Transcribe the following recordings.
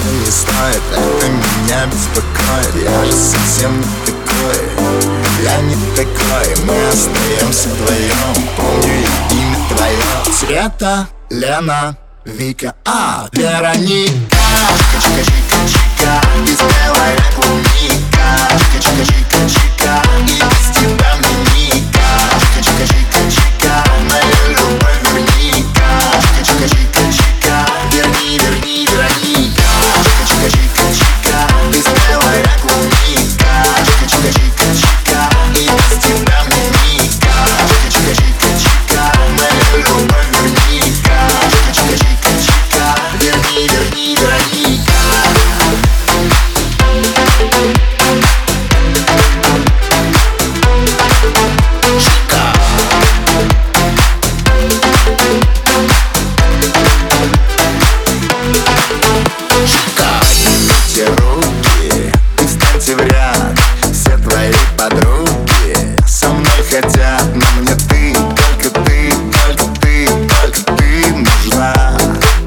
не стоит, это меня беспокоит. Я же совсем не такой, я не такой. Мы остаемся вдвоем, помню я имя твое. Света, Лена, Вика, Вероника. Чика-чика-чика, из белой клубника. Чика-чика-чика, и без тебя мне ника. Чика-чика-чика, мою любовь верни-ка. Чика-чика-чика, верни, верни, Вероника. Чика-чика-чика, из белой клубника. Чика-чика-чика, и без тебя мне ника. Чика-чика-чика, мою любовь верни-ка. Чика-чика-чика, верни, верни, Вероника. Руки, и встаньте в ряд. Все твои подруги со мной хотят, но мне ты, только ты, только ты, только ты нужна.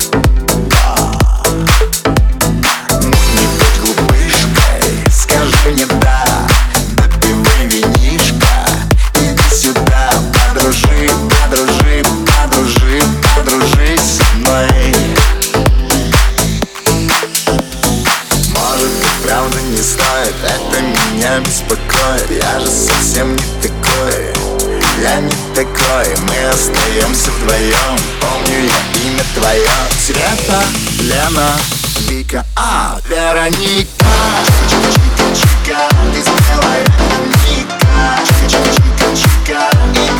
Ну не будь глупышкой, скажи мне да. Допивай винишко, иди сюда. Подружи, подружи, подружи, подружись со мной. Правда не стоит, это меня беспокоит. Я же совсем не такой, я не такой. Мы остаемся вдвоем, помню я имя твое. Света, Лена, Вика, Вероника. Чика-чика-чика, из белой клубника. Чика-чика-чика, и